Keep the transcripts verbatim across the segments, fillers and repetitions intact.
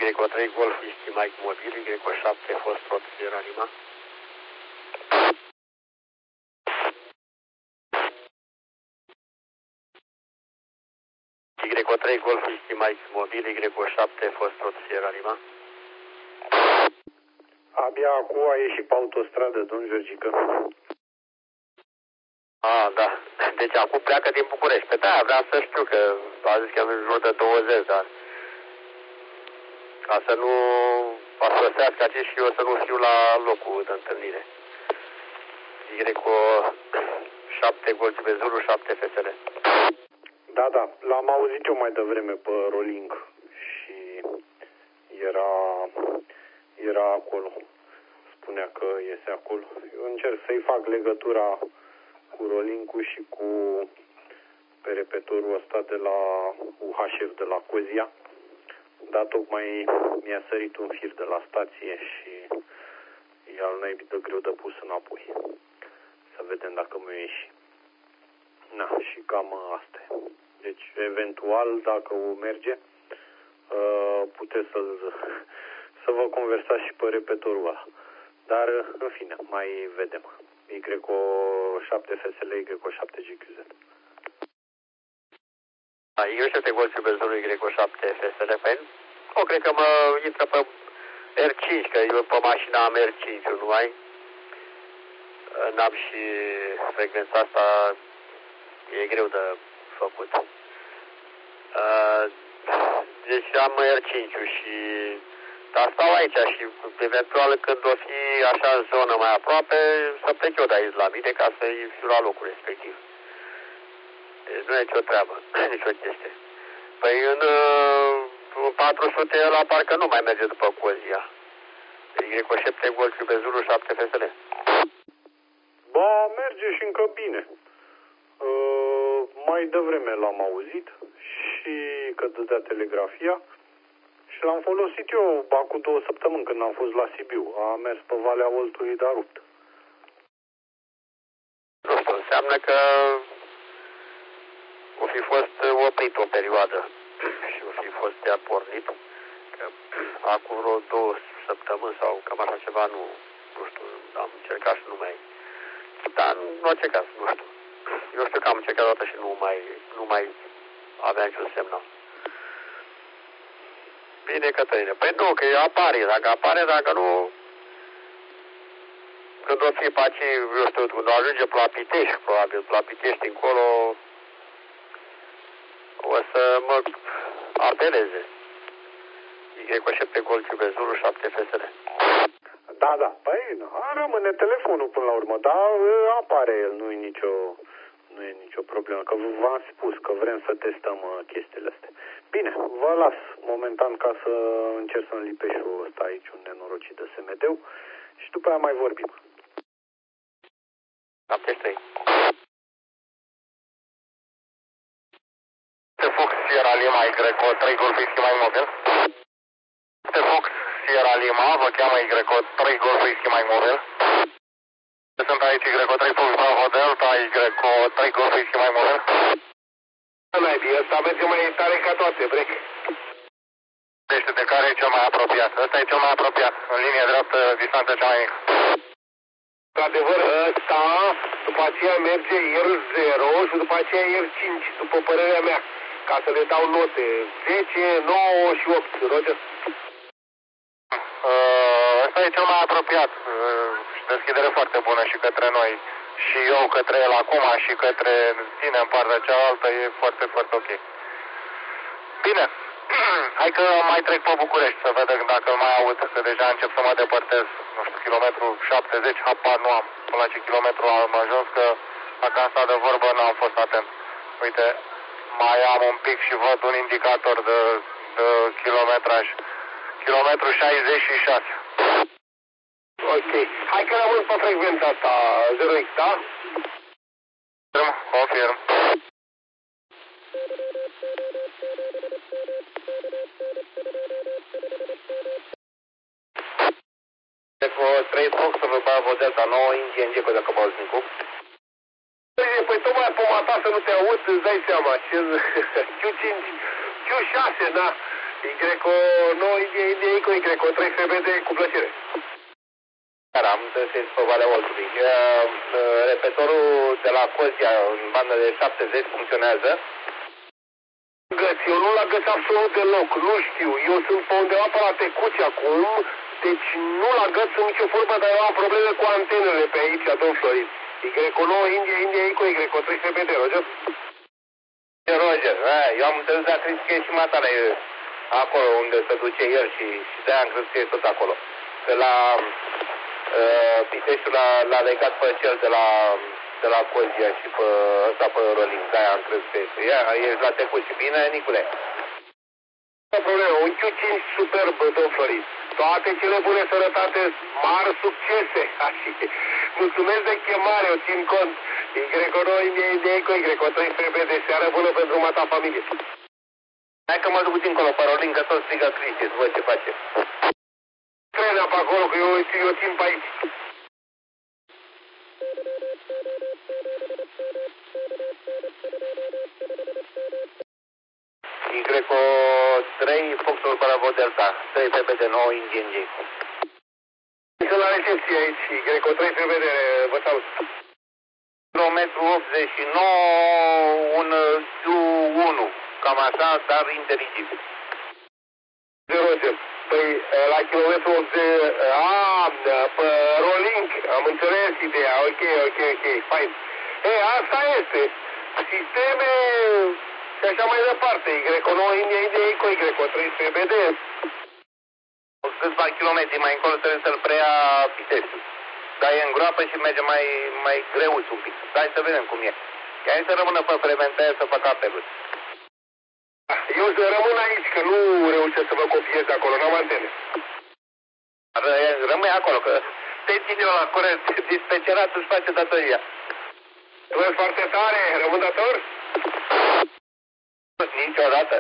Y O trei Golf Whisky Mike mobil, Y O șapte Foxtrot Sierra Lima. Y O trei Golf Whisky Mike mobil, Y O șapte Foxtrot Sierra Lima. Abia acum a ieșit pe autostradă, domn Georgică. Ah, da. Deci acum pleacă din București. Pe da, vreau să știu că a zis că am în jur de douăzeci, dar ca să nu asosească acești și eu să nu fiu la locul de întâlnire. Y O șapte Golf Zulu șapte F S L. Da, da, l-am auzit eu mai devreme pe Roling și era, era acolo. Spunea că iese acolo. Eu încerc să-i fac legătura cu Rolincu și cu pe repetorul ăsta de la U H F de la Cozia. Dar tocmai mi-a sărit un fir de la stație și e al naibii de greu de pus înapoi. Să vedem dacă mi-o ieși. Na, și cam asta e. Deci, eventual, dacă o merge, puteți să, să vă conversați și pe repetorul ăla. Dar, în fine, mai vedem. Y O șapte F S L, Y O șapte G Q Z. Da, Y O șapte Golf Zulu, Y O șapte F S L, păi, o, cred că mă intră pe R cinci, că eu pe mașina am R cinci numai. N-am și frecvența asta, e greu de făcut. Deci am R cinci și dar stau aici și eventual când o fi așa în zonă mai aproape să plec eu de aici la mine ca să fiu la locul respectiv. Deci nu e nicio treabă, nicio chestie. Păi în, în patru sute la parcă nu mai merge după Cozia. Y O șapte Golf Zulu șapte F S L. Ba, merge și încă bine. Uh, mai devreme l-am auzit și că dădea telegrafia și l-am folosit eu acum două săptămâni când am fost la Sibiu. A mers pe Valea Oltului, dar rupt. Nu știu, înseamnă că o fi fost oprit o perioadă și o fi fost iar pornit. Că acum vreo două săptămâni sau cam așa ceva, nu, nu știu, am încercat și nu mai... Dar în orice caz, nu știu. Eu știu că am încercat o dată și nu mai, nu mai avea niciun semnal. Bine, Cătăline. Păi nu, că apare. Dacă apare, dacă nu... Când o fi pe aici, eu știu, când ajunge pe la Pitești, probabil, pe la Pitești încolo, o să mă apeleze. Y O șapte Golf Zulu șapte F S L. Da, da. Păi, rămâne telefonul până la urmă, dar apare el, nu e nicio... Nu e nicio problemă, că v-am spus că vrem să testăm uh, chestiile astea. Bine, vă las momentan ca să încerc să înlipești ăsta aici, un nenorocit de S M D-ul și după aia mai vorbim. șapte trei. Te Fox Sierra Lima, Y O trei Golf Whisky mai mobil. Te Fox Sierra Lima, vă cheamă Y O trei Golf Whisky mai mobil. Sunt aici Y O trei Fox Bravo Delta, Y O trei Golf Whisky mai mobil. Naibii, ăsta merge mai tare ca toate, brec. Deci de care e cel mai apropiat? Ăsta e cel mai apropiat, în linie dreaptă, distanță cea mai mică. Într-adevăr, ăsta, după aceea merge R zero și după aceea R cinci, după părerea mea, ca să le dau note. zece, nouă și opt, Roger. Ăsta e cel mai apropiat și deschidere foarte bună și către noi. Și eu către el acum și către tine în partea cealaltă e foarte, foarte ok. Bine, hai că mai trec pe București să vedem dacă îl mai aud, că deja încep să mă depărtez, nu știu, kilometru șaptezeci, habar nu am până la ce kilometru am ajuns, că dacă am stat de vorbă n-am fost atent. Uite, mai am un pic și văd un indicator de, de kilometraj. Kilometru șaizeci și șase. Ok. Hai că rămân pe frecvența asta, zero X, da? Confirm, confirm. Cu trei Fox, Bravo Delta nouă, India, India, dacă mă auzi, Nicu. Păi tocmai pe mata să nu te aud, îți dai seama. Q cinci, Q șase, da? Y nouă India, India Eco, Y trei F B D, cu plăcere. Dar am găsit pe Valea Oltului. Uh, repetorul de la Cozia în bandă de șaptezeci funcționează. Găsi, eu nu l-am găsit absolut deloc, nu știu. Eu sunt pe undeva pe la Tecuci acum, deci nu l-am găsit în nicio formă, dar eu am probleme cu antenele pe aici, domn Florin. Y nouă India, India Eco, Y trei F B D, Roger? Roger, a, eu am înțeles, dar cred că e și matale acolo unde se duce el și, și de-aia am crezut că e tot acolo. Că la uh, Piteștiul l-a legat pe cel de la, de la Cozia și pe ăsta pe Roling, de-aia am crezut că este. Ia, ești la Tecuci. Bine, Nicule? Nu problemă, un Q cinci superb, domn Florin. Toate cele bune sănătate, mari succese. Așa. Mulțumesc de chemare, o țin cont. Y nouă India, India Eco, Y trei F B de seară bună pentru mata familie. Hai că mă duc puțin acolo, pe Roling, că tot strigă Cristi, văd ce face. Trenea pe acolo, că eu, eu țin pe aici. Y trei Foxtrot Bravo Delta, trei P B D nouă India India. Sunt la recepție aici, Y trei F B de, vă salut. Kilometru optzeci și nouă, un Q unu, cam așa, dar inteligibil. Roger. Păi, la kilometru optzeci, a, pe Rolling, am înțeles ideea, ok, ok, ok, fain. Ei, asta este. Sisteme și așa mai departe, Y nouă India, India Eco, Y trei F B D. Câțiva kilometri mai încolo trebuie să-l preia Piteștiul. Dar e în groapă și merge mai, mai greuț un pic. Hai să vedem cum e. Hai să rămână pe Frementea să facă apeluri. Eu să rămân aici, că nu reușesc să vă copiez acolo, n-am antene. Rămâi acolo, că te ține eu la curent, dispecerat își face datoria. Mulțumesc foarte tare, rămân dator? Niciodată.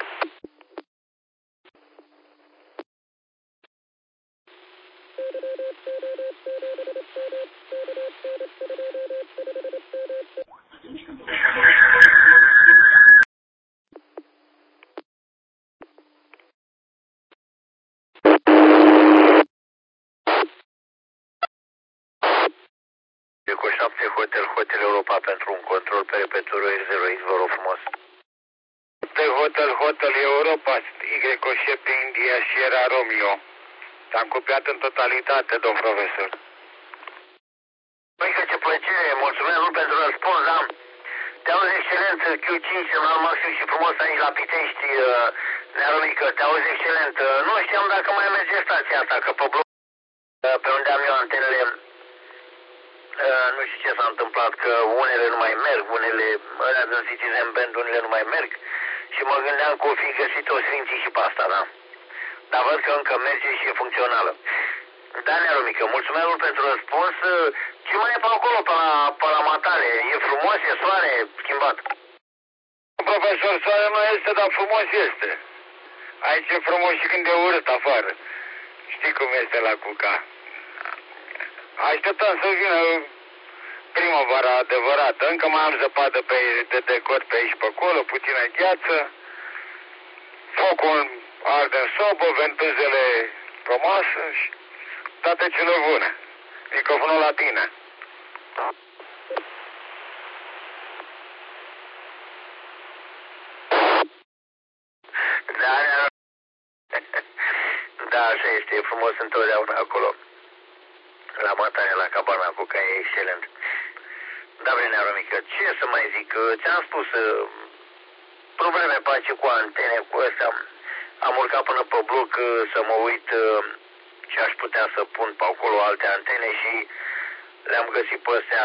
Cu șapte Hotel, Hotel Europa pentru un control pe repetorul X zero X, vă rog frumos. Pe Hotel, Hotel Europa, Y șapte India Sierra Romeo. S-am copiat în totalitate, domn profesor. Păi că ce plăcere, mulțumesc mult pentru răspuns, da? Te auzi excelent, Q cinci, în urmă și frumos aici la Pitești, Nearumică, te auzi excelent. Nu știam dacă mai merge stația asta, că pe bloc, pe unde am eu antenele, nu știu ce s-a întâmplat, că unele nu mai merg, unele, ălea din Citizen Band, unele nu mai merg și mă gândeam că o fi găsit o sfinții și pe asta, da? Dar văd că încă merge și e funcțională. Da, Nearumică, mulțumesc mult pentru răspuns. Ce mai e pe acolo, pe la, pe la Matale? E frumos, e soare, schimbat? Profesor, soare nu este, dar frumos este. Aici e frumos și când e urât afară. Știi cum este la Cuca. Așteptăm să vină primăvara adevărată. Încă mai am zăpadă pe, de decor pe aici pe acolo, puțină gheață. Focul arde în sobă, ventuzele pe masă și toate cele bune. Microfonul la tine. Da, da, așa este, e frumos întotdeauna acolo. La Matane, la cabana cu care e excelent. Da, bine, Nearumică, ce să mai zic? Ți-am spus, probleme face cu antene, cu astea. Am urcat până pe bloc să mă uit ce aș putea să pun pe acolo alte antene și le-am găsit pe astea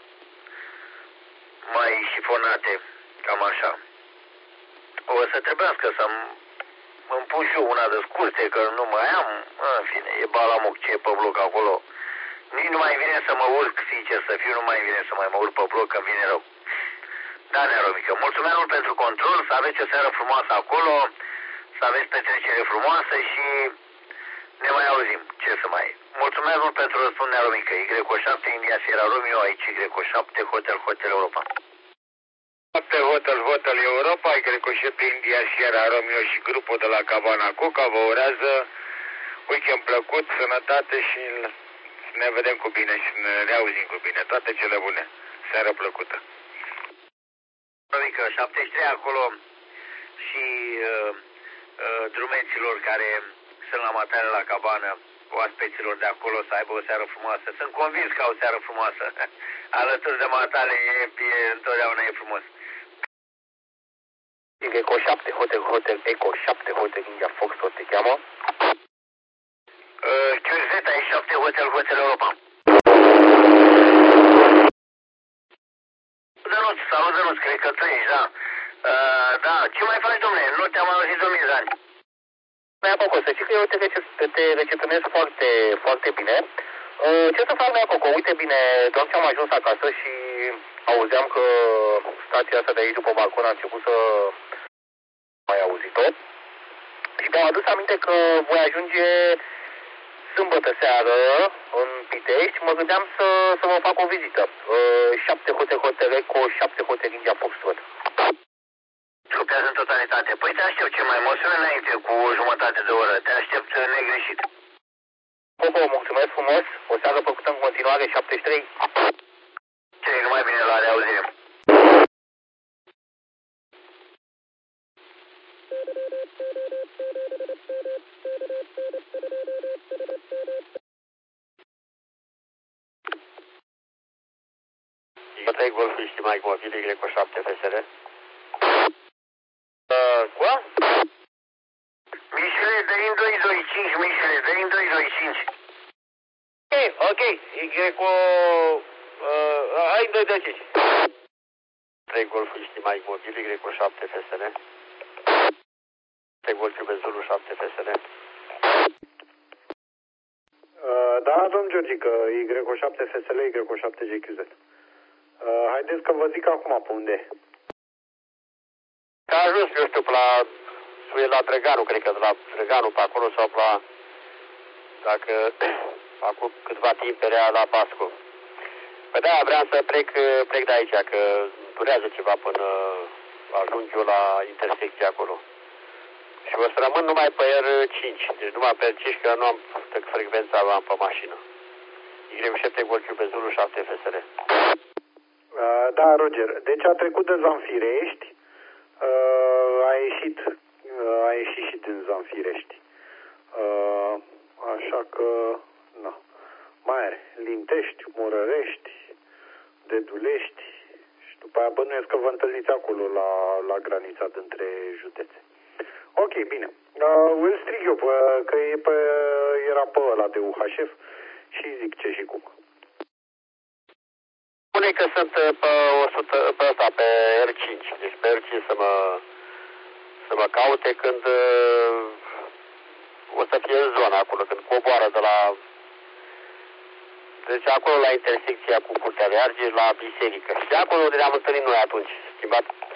mai șifonate, cam așa. O să trebuiască să-mi îmi pun și eu una de scurte, că nu mai am, în fine, e balamuc ce e pe bloc acolo. Nici nu mai vine să mă urc, sincer să fiu, nu mai vine să mai mă urc pe bloc, că îmi vine rău. Da, Nearumică, mulțumesc mult pentru control, să aveți o seară frumoasă acolo, să aveți petrecere frumoasă și ne mai auzim, ce să mai... Mulțumesc mult pentru răspuns, Nearumică, Y șapte India Sierra Romeo, aici Y șapte Hotel Hotel Europa. Pe Hotel Hotel Europa, Greco șapte India Sierra Romeo și grupul de la Cabana Cuca vă urează weekend plăcut, sănătate și ne vedem cu bine și ne reauzim cu bine. Toate cele bune. Seară plăcută. Adică șaptezeci și trei acolo și uh, uh, drumeților care sunt la matale la cabană, oaspeților de acolo să aibă o seară frumoasă. Sunt convins că au o seară frumoasă. Alături de matale e, e, întotdeauna e frumos. Eco șapte Hotel Hotel Eco șapte Hotel India Foxtrot te cheamă? Uh, Q Z șapte Hotel Hotel Europa. Dănuț, salut Dănuț, cred că tu ești, da. Uh, da, ce mai faci, domnule? Nu te-am auzit de o mie de ani. Mai apropo, să știi că eu te, te recepționez foarte, foarte bine. Uh, ce să fac mai apropo? Uite bine, doar ce am ajuns acasă și auzeam că stația asta de aici după balcon a început să mai auzit-o. Și mi-am adus aminte că voi ajunge sâmbătă seară în Pitești. Mă gândeam să, să vă fac o vizită. Uh, șapte Hotel Hotel Eco, șapte Hotel India Foxtrot. Trupează în totalitate. Păi te aștept ce mai mă sună înainte cu o jumătate de oră. Te aștept negreșit. Popo, mulțumesc frumos. O seară plăcută în continuare, șaptezeci și trei. Ce numai bine, la reauzire. Bătăi Golf și mai mobil, Y șapte F S R. Cu? Mișule, dă-i doi doi cinci, Mișule, dă-i doi doi cinci. Ok, ok, Y cu... Uh, ai doi doi cinci. trei Golf și mai mobil, Y șapte F S R. trei Golf pe Zulu șapte F S R. Uh, da, domn Georgică, Y șapte F S L, Y șapte G Q Z. Uh, haideți că vă zic acum pe unde e. A ajuns, eu știu, pe la... Suie la Drăganu, cred că de la Drăganu pe acolo sau pe la... Dacă... Acum câtva timp era la Bascu. Păi da, vreau să plec, plec de aici, că durează ceva până ajung eu la intersecția acolo. Și o să rămân numai pe R cinci, deci numai pe R cinci, că nu am frecvența am pe mașină. Y șapte Golf pe Zulu șapte F S R. Uh, da, Roger. Deci a trecut de Zanfirești, uh, a ieșit, uh, a ieșit și din Zanfirești. Uh, așa că, na, mai are Lintești, Murărești, Dedulești și după aia bănuiesc că vă întâlniți acolo la, la granița dintre județe. Ok, bine. Uh, îl strig eu, pe, că e pe, era pe ăla de U H F și zic ce și cum. Spune că sunt pe o sută, pe ăsta, pe R cinci, deci pe R cinci să mă, să mă caute când uh, o să fie în zona acolo, când coboară de la... Deci acolo la intersecția cu Curtea de Argeș, la biserică. Și acolo unde ne-am întâlnit noi atunci, schimbat